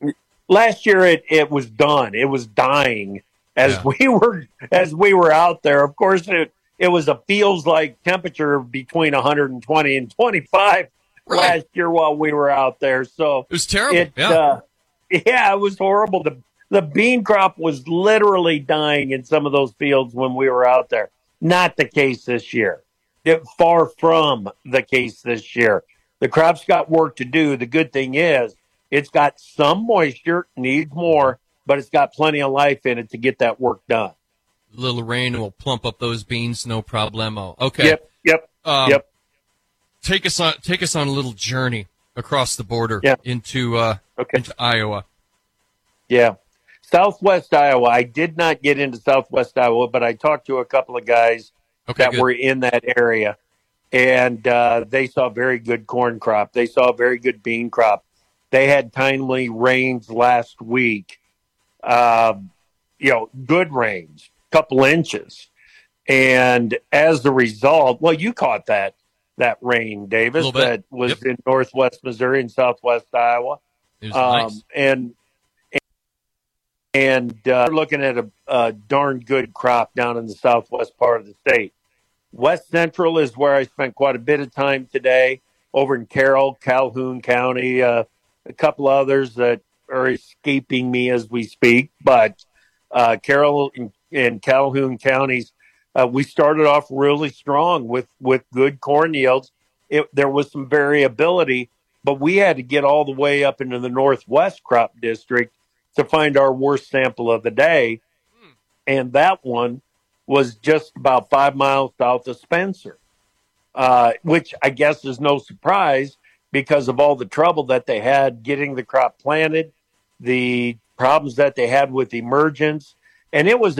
it was done. It was dying as we were out there. Of course, it was a feels like temperature between 120 and 25 last year while we were out there. So it was terrible. It was horrible. The bean crop was literally dying in some of those fields when we were out there. Not the case this year. Far from the case this year. The crop's got work to do. The good thing is it's got some moisture, needs more, but it's got plenty of life in it to get that work done. A little rain will plump up those beans, no problemo. Okay. Yep. Take us on a little journey across the border into Iowa. Yeah. Southwest Iowa. I did not get into Southwest Iowa, but I talked to a couple of guys that were in that area, and they saw very good corn crop. They saw a very good bean crop. They had timely rains last week, good rains, couple inches. And as a result, well, you caught that rain, Davis, that was in northwest Missouri and southwest Iowa. It was nice. And we're looking at a darn good crop down in the southwest part of the state. West Central is where I spent quite a bit of time today, over in Carroll, Calhoun County, a couple others that are escaping me as we speak. But Carroll and Calhoun counties, we started off really strong with good corn yields. There was some variability, but we had to get all the way up into the northwest crop district to find our worst sample of the day. And that one was just about 5 miles south of Spencer, which I guess is no surprise because of all the trouble that they had getting the crop planted, the problems that they had with emergence. And get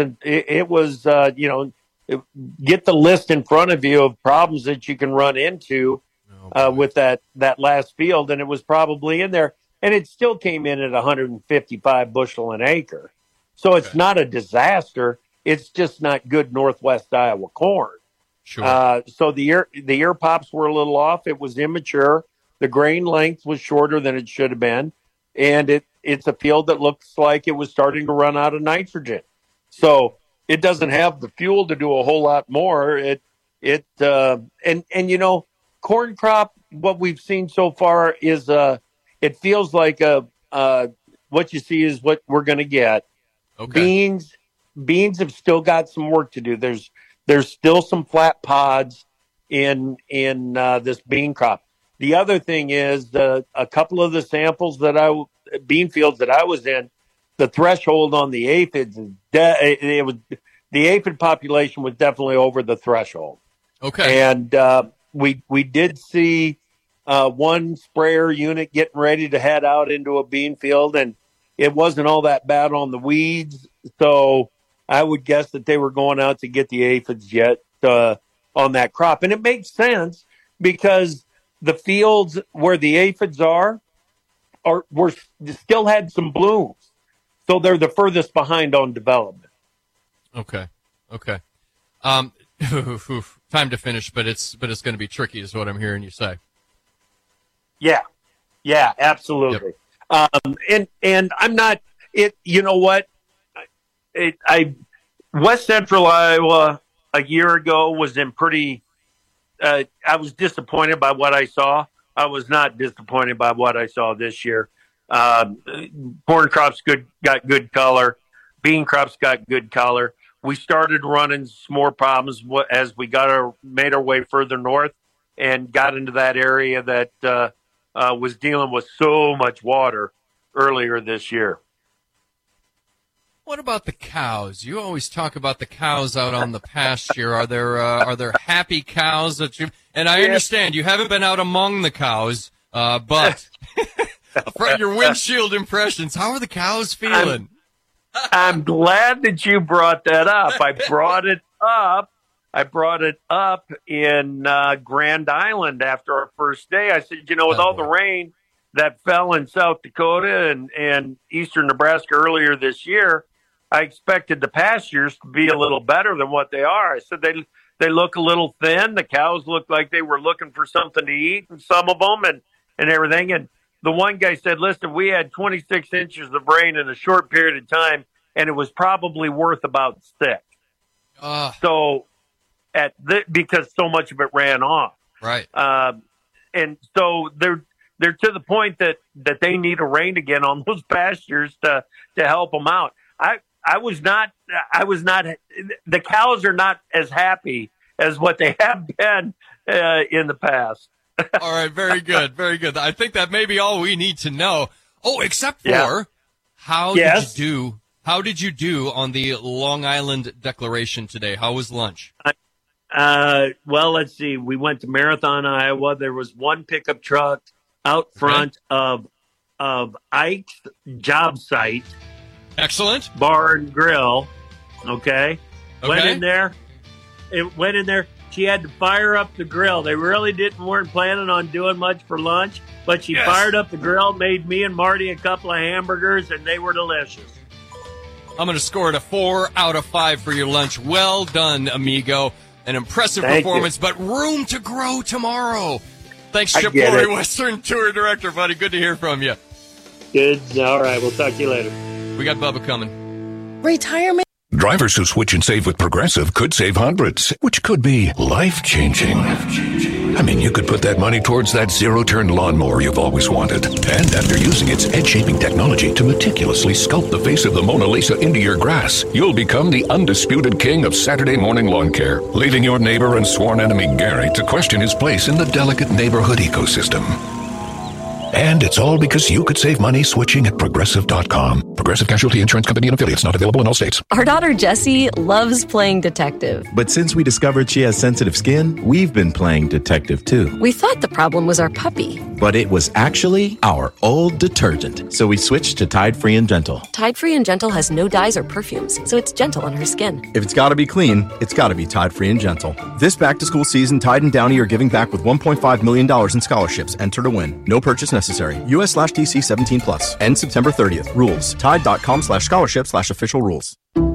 the list in front of you of problems that you can run into with that last field. And it was probably in there. And it still came in at 155 bushel an acre. So it's not a disaster. It's just not good Northwest Iowa corn. Sure. So the ear pops were a little off. It was immature. The grain length was shorter than it should have been. And it's a field that looks like it was starting to run out of nitrogen. So it doesn't have the fuel to do a whole lot more. Corn crop, what we've seen so far is it feels like what you see is what we're going to get. Okay. Beans have still got some work to do. There's still some flat pods in this bean crop. The other thing is a couple of the samples bean fields that I was in, the threshold on the aphids, the aphid population was definitely over the threshold. Okay. And we did see one sprayer unit getting ready to head out into a bean field, and it wasn't all that bad on the weeds. So I would guess that they were going out to get the aphids yet on that crop. And it makes sense because the fields where the aphids were still had some blooms. So they're the furthest behind on development. Okay. Time to finish, but it's going to be tricky is what I'm hearing you say. Yeah, absolutely. Yep. And I'm not it. You know what? West Central Iowa a year ago was in pretty. I was disappointed by what I saw. I was not disappointed by what I saw this year. Corn crops got good color. Bean crops got good color. We started running some more problems as we made our way further north and got into that area that was dealing with so much water earlier this year. What about the cows? You always talk about the cows out on the pasture. Are there happy cows that you? And I understand you haven't been out among the cows, but Your windshield impressions. How are the cows feeling? I'm glad that you brought that up. I brought it up in Grand Island after our first day. I said, with all the rain that fell in South Dakota and eastern Nebraska earlier this year, I expected the pastures to be a little better than what they are. I said they look a little thin. The cows look like they were looking for something to eat, and some of them, and everything. And the one guy said, listen, we had 26 inches of rain in a short period of time, and it was probably worth about 6. So because so much of it ran off. Right. And so they're to the point that they need a rain again on those pastures to help them out. I was not, the cows are not as happy as what they have been in the past. All right. Very good. Very good. I think that may be all we need to know. Oh, except for how did you do on the Long Island Declaration today? How was lunch? Well, let's see. We went to Marathon, Iowa. There was one pickup truck out front of Ike's job site. Excellent. Bar and grill. Okay. Went in there. She had to fire up the grill. They really weren't planning on doing much for lunch, but she fired up the grill, made me and Marty a couple of hamburgers, and they were delicious. I'm going to score it a 4 out of 5 for your lunch. Well done, amigo. An impressive performance, but room to grow tomorrow. Thanks, Chip Flory, Western Tour Director, buddy. Good to hear from you. Good. All right. We'll talk to you later. We got Bubba coming. Retirement. Drivers who switch and save with Progressive could save hundreds, which could be life-changing. I mean, you could put that money towards that zero-turn lawnmower you've always wanted. And after using its head-shaping technology to meticulously sculpt the face of the Mona Lisa into your grass, you'll become the undisputed king of Saturday morning lawn care, leaving your neighbor and sworn enemy Gary to question his place in the delicate neighborhood ecosystem. And it's all because you could save money switching at Progressive.com. Progressive Casualty Insurance Company and affiliates, not available in all states. Our daughter Jessie loves playing detective. But since we discovered she has sensitive skin, we've been playing detective too. We thought the problem was our puppy. But it was actually our old detergent. So we switched to Tide Free and Gentle. Tide Free and Gentle has no dyes or perfumes, so it's gentle on her skin. If it's gotta be clean, it's gotta be Tide Free and Gentle. This back-to-school season, Tide and Downy are giving back with $1.5 million in scholarships. Enter to win. No purchase necessary. US/DC 17+. End September 30th. Rules. Tide.com/scholarship/official rules.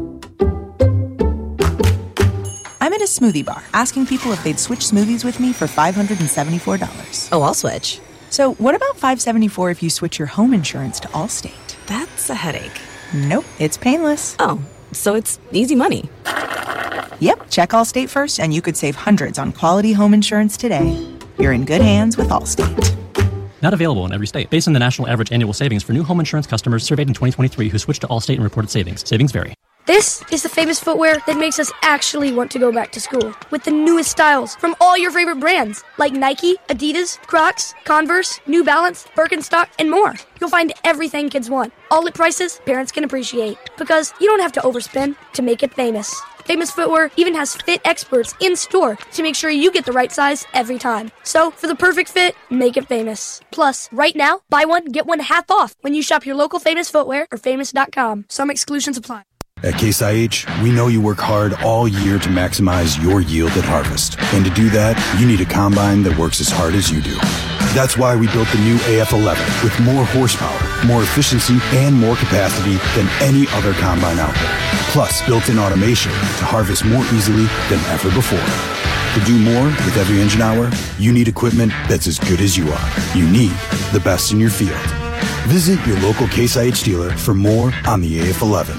I'm at a smoothie bar asking people if they'd switch smoothies with me for $574. Oh, I'll switch. So what about $574 if you switch your home insurance to Allstate? That's a headache. Nope, it's painless. Oh, so it's easy money. Yep, check Allstate first and you could save hundreds on quality home insurance today. You're in good hands with Allstate. Not available in every state. Based on the national average annual savings for new home insurance customers surveyed in 2023 who switched to Allstate and reported savings. Savings vary. This is the famous footwear that makes us actually want to go back to school. With the newest styles from all your favorite brands, like Nike, Adidas, Crocs, Converse, New Balance, Birkenstock, and more. You'll find everything kids want, all at prices parents can appreciate. Because you don't have to overspend to make it famous. Famous Footwear even has fit experts in store to make sure you get the right size every time. So, for the perfect fit, make it famous. Plus, right now, buy one, get one half off when you shop your local Famous Footwear or famous.com. Some exclusions apply. At Case IH, we know you work hard all year to maximize your yield at harvest. And to do that, you need a combine that works as hard as you do. That's why we built the new AF11 with more horsepower, more efficiency, and more capacity than any other combine out there. Plus, built-in automation to harvest more easily than ever before. To do more with every engine hour, you need equipment that's as good as you are. You need the best in your field. Visit your local Case IH dealer for more on the AF11.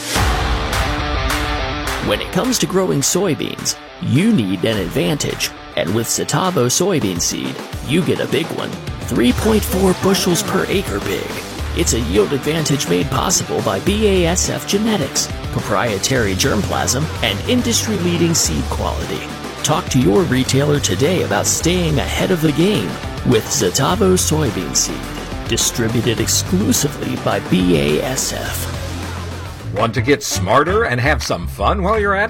When it comes to growing soybeans, you need an advantage. And with Citavo soybean seed, you get a big one. 3.4 bushels per acre big. It's a yield advantage made possible by BASF genetics, proprietary germplasm, and industry-leading seed quality. Talk to your retailer today about staying ahead of the game with Citavo soybean seed. Distributed exclusively by BASF. Want to get smarter and have some fun while you're at it?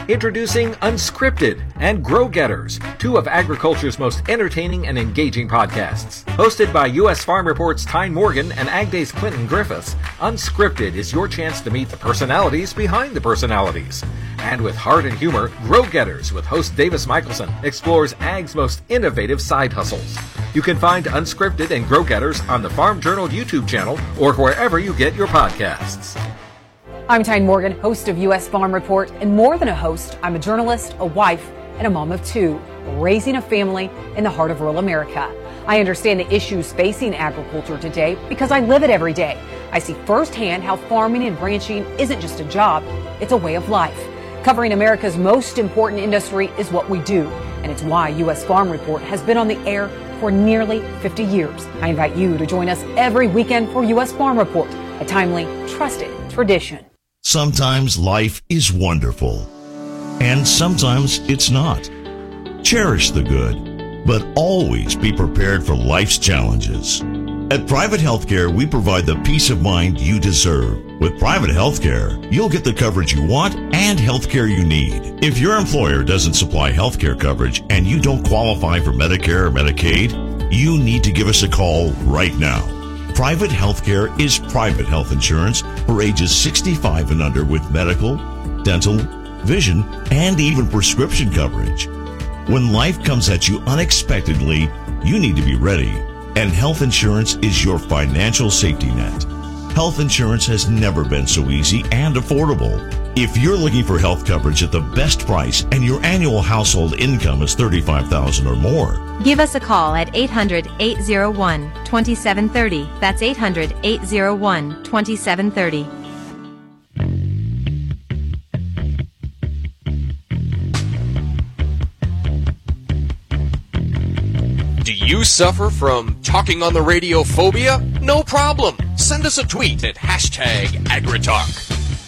Introducing Unscripted and Grow Getters, two of agriculture's most entertaining and engaging podcasts. Hosted by U.S. Farm Report's Tyne Morgan and Ag Day's Clinton Griffiths, Unscripted is your chance to meet the personalities behind the personalities. And with heart and humor, Grow Getters with host Davis Michelson explores Ag's most innovative side hustles. You can find Unscripted and Grow Getters on the Farm Journal YouTube channel or wherever you get your podcasts. I'm Tyne Morgan, host of U.S. Farm Report, and more than a host, I'm a journalist, a wife, and a mom of two, raising a family in the heart of rural America. I understand the issues facing agriculture today because I live it every day. I see firsthand how farming and ranching isn't just a job, it's a way of life. Covering America's most important industry is what we do, and it's why U.S. Farm Report has been on the air for nearly 50 years. I invite you to join us every weekend for U.S. Farm Report, a timely, trusted tradition. Sometimes life is wonderful, and sometimes it's not. Cherish the good, but always be prepared for life's challenges. At Private Healthcare, we provide the peace of mind you deserve. With Private Healthcare, you'll get the coverage you want and healthcare you need. If your employer doesn't supply healthcare coverage and you don't qualify for Medicare or Medicaid, you need to give us a call right now. Private Healthcare is private health insurance for ages 65 and under with medical, dental, vision, and even prescription coverage. When life comes at you unexpectedly, you need to be ready, and health insurance is your financial safety net. Health insurance has never been so easy and affordable. If you're looking for health coverage at the best price and your annual household income is $35,000 or more, give us a call at 800-801-2730. That's 800-801-2730. Do you suffer from talking on the radio phobia? No problem. Send us a tweet at #AgriTalk.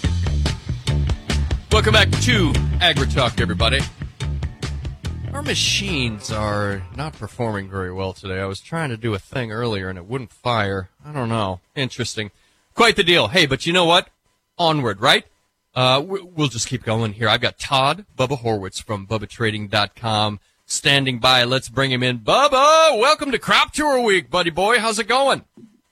Welcome back to AgriTalk, everybody. Our machines are not performing very well today. I was trying to do a thing earlier and it wouldn't fire. I don't know. Interesting. Quite the deal. Hey, but you know what? Onward, right? We'll just keep going here. I've got Todd Bubba Horwitz from BubbaTrading.com standing by. Let's bring him in. Bubba, welcome to Crop Tour Week, buddy boy. How's it going?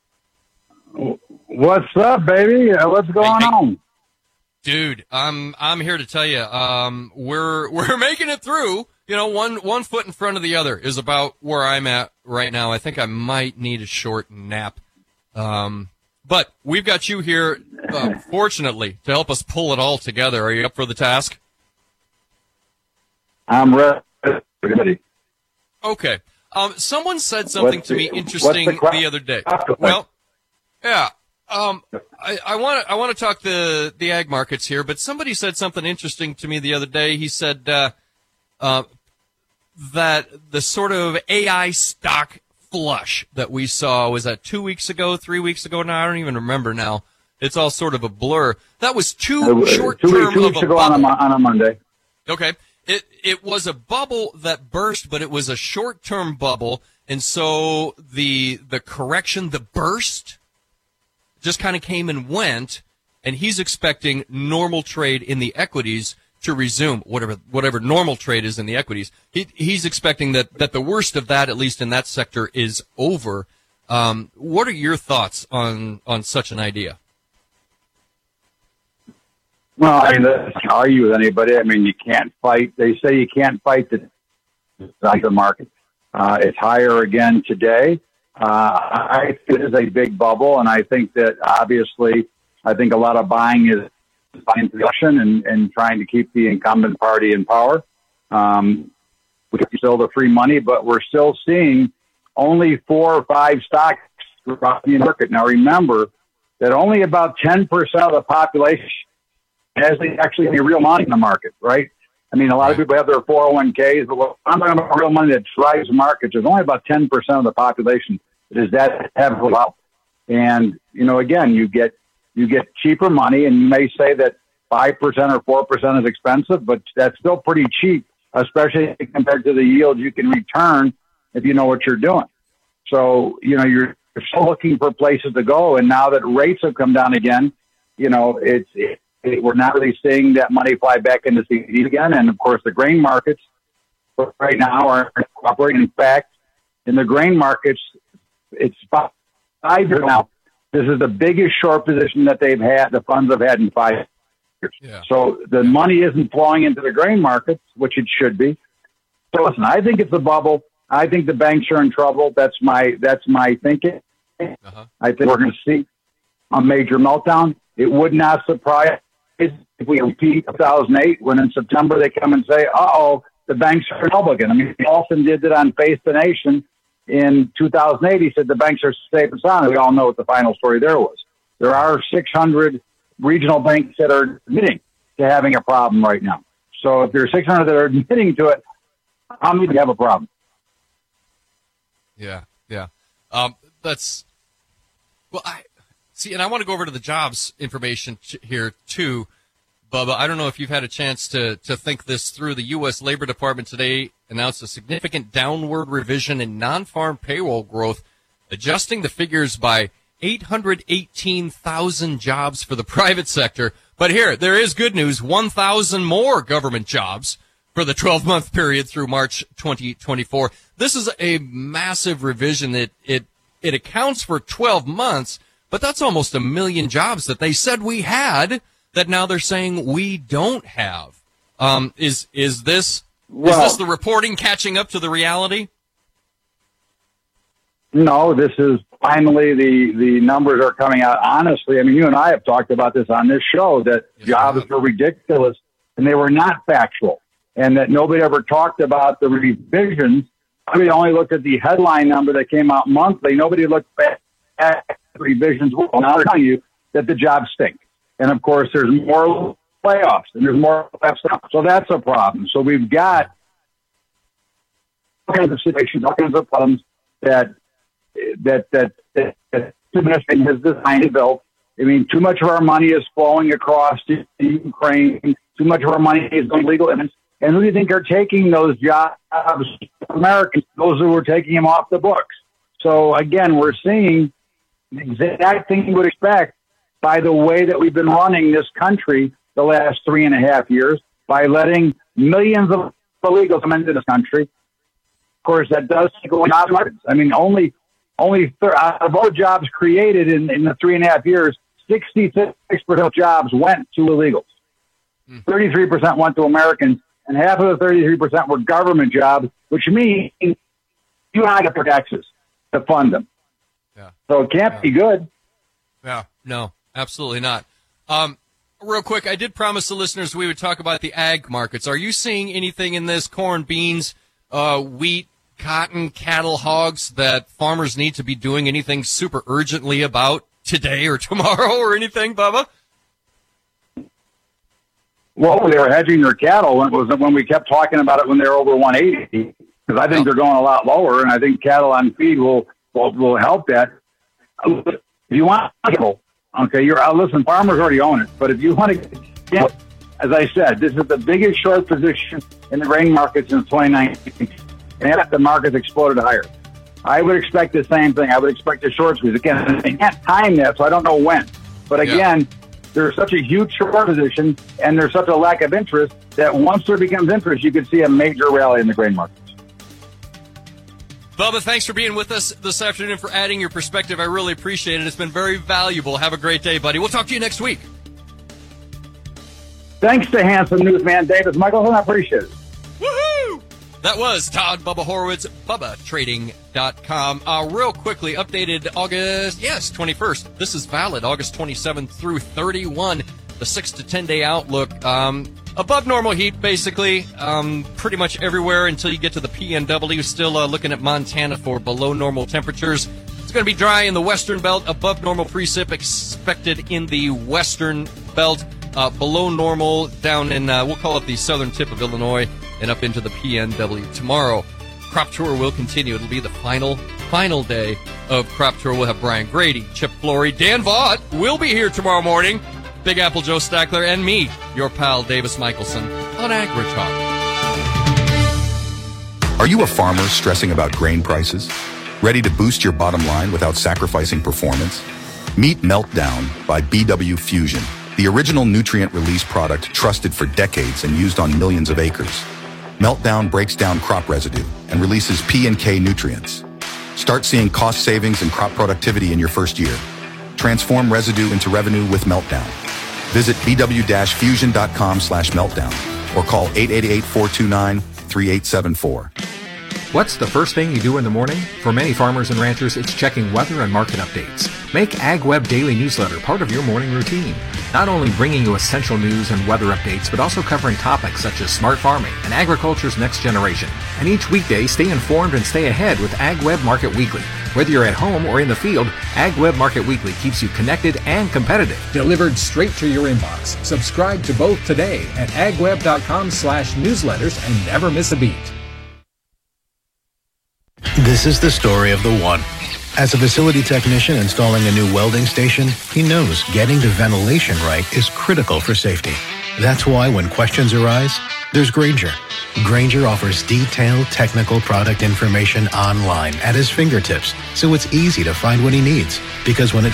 What's up, baby? What's going on? Dude, I'm here to tell you, we're making it through. You know, one foot in front of the other is about where I'm at right now. I think I might need a short nap. But we've got you here, fortunately, to help us pull it all together. Are you up for the task? I'm ready. Okay. Someone said something to me interesting the other day. Well, yeah. I want to talk the ag markets here, but somebody said something interesting to me the other day. He said that the sort of AI stock flush that we saw, was that 2 weeks ago, 3 weeks ago now? I don't even remember now. It's all sort of a blur. That was too short term two weeks ago on a Monday. Okay. It was a bubble that burst, but it was a short term bubble, and so the correction, the burst, just kind of came and went, and he's expecting normal trade in the equities to resume, whatever normal trade is in the equities. He's expecting that the worst of that, at least in that sector, is over. What are your thoughts on such an idea? Well, I mean, let's argue with anybody. I mean, you can't fight. They say you can't fight the market. It's higher again today. I think it is a big bubble, and I think that obviously, I think a lot of buying is buying the election and trying to keep the incumbent party in power. We still the free money, but we're still seeing only 4 or 5 stocks across the market. Now, remember that only about 10% of the population has actually any real money in the market, right? I mean, a lot of people have their 401ks, but I'm talking about real money that drives markets. There's only about 10% of the population that is that heavily out. And, you know, again, you get cheaper money, and you may say that 5% or 4% is expensive, but that's still pretty cheap, especially compared to the yield you can return if you know what you're doing. So, you know, you're still looking for places to go. And now that rates have come down again, you know, We're not really seeing that money fly back into CDs again. And, of course, the grain markets right now are cooperating. In fact, in the grain markets, it's 5 years now. This is the biggest short position that they've had, the funds have had in 5 years. Yeah. So the money isn't flowing into the grain markets, which it should be. So listen, I think it's a bubble. I think the banks are in trouble. That's my thinking. I think we're going to see a major meltdown. It would not surprise if we repeat 2008 when in September they come and say, uh-oh, the banks are in trouble again. I mean, Paulson did it on Face the Nation in 2008. He said the banks are safe and sound. We all know what the final story there was. There are 600 regional banks that are admitting to having a problem right now. So if there's 600 that are admitting to it, how many have a problem? Yeah. That's well. I see, and I want to go over to the jobs information here too, Bubba. I don't know if you've had a chance to think this through. The U.S. Labor Department today announced a significant downward revision in non-farm payroll growth, adjusting the figures by 818,000 jobs for the private sector. But here, there is good news: 1,000 more government jobs for the 12-month period through March 2024. This is a massive revision. It accounts for 12 months, but that's almost 1 million jobs that they said we had that now they're saying we don't have. Is this the reporting catching up to the reality? No, this is finally the numbers are coming out. Honestly, I mean, you and I have talked about this on this show that jobs were ridiculous and they were not factual, and that nobody ever talked about the revisions. I mean, only looked at the headline number that came out monthly. Nobody looked at the revisions. Well, now they're telling you that the jobs stink. And, of course, there's more layoffs and there's more left out. So that's a problem. So we've got all kinds of situations, all kinds of problems that administration has designed and built. I mean, too much of our money is flowing across to Ukraine. Too much of our money is going legal immigrants. And who do you think are taking those jobs? Americans, those who are taking them off the books. So, again, we're seeing the exact thing you would expect by the way that we've been running this country the last 3.5 years, by letting millions of illegals come into this country. Of course, that does go in job markets. I mean, only out of all jobs created in the 3.5 years, 66% of jobs went to illegals. 33% went to Americans. And half of the 33% were government jobs, which means you had to pay taxes to fund them. Yeah. So it can't be good. Yeah, no, absolutely not. Real quick, I did promise the listeners we would talk about the ag markets. Are you seeing anything in this corn, beans, wheat, cotton, cattle, hogs that farmers need to be doing anything super urgently about today or tomorrow or anything, Bubba? Well, they were hedging their cattle when we kept talking about it when they were over 180, because I think they're going a lot lower, and I think cattle on feed will help that. If you want cattle, okay, listen, farmers already own it, but if you want to get, as I said, this is the biggest short position in the grain market since 2019, and the market's exploded higher. I would expect the same thing. I would expect a short squeeze. Again, they can't time that, so I don't know when. But again, there's such a huge short position and there's such a lack of interest that once there becomes interest, you could see a major rally in the grain markets. Bubba, thanks for being with us this afternoon, for adding your perspective. I really appreciate it. It's been very valuable. Have a great day, buddy. We'll talk to you next week. Thanks to handsome newsman Davis Michelson. I appreciate it. Woohoo! That was Todd Bubba Horowitz, BubbaTrading.com. Real quickly, updated August, 21st. This is valid, August 27th through 31. The 6 to 10 day outlook. Above normal heat, basically, pretty much everywhere until you get to the PNW. Still looking at Montana for below normal temperatures. It's going to be dry in the western belt. Above normal precip expected in the western belt. Below normal down in, we'll call it the southern tip of Illinois, and up into the PNW tomorrow. Crop Tour will continue. It'll be the final day of Crop Tour. We'll have Brian Grady, Chip Flory, Dan Vaught will be here tomorrow morning. Big Apple Joe Stackler, and me, your pal Davis Michelson, on AgriTalk. Are you a farmer stressing about grain prices? Ready to boost your bottom line without sacrificing performance? Meet Meltdown by BW Fusion, The original nutrient release product trusted for decades and used on millions of acres. Meltdown breaks down crop residue and releases P and K nutrients. Start seeing cost savings and crop productivity in your first year. Transform residue into revenue with Meltdown. Visit bw-fusion.com/meltdown or call 888-429-3874. What's the first thing you do in the morning? For many farmers and ranchers, it's checking weather and market updates. Make AgWeb Daily Newsletter part of your morning routine. Not only bringing you essential news and weather updates, but also covering topics such as smart farming and agriculture's next generation. And each weekday, stay informed and stay ahead with AgWeb Market Weekly. Whether you're at home or in the field, AgWeb Market Weekly keeps you connected and competitive. Delivered straight to your inbox. Subscribe to both today at agweb.com/newsletters and never miss a beat. This is the story of the one. As a facility technician installing a new welding station, he knows getting the ventilation right is critical for safety. That's why when questions arise, there's Grainger. Grainger offers detailed technical product information online at his fingertips, so it's easy to find what he needs. Because when it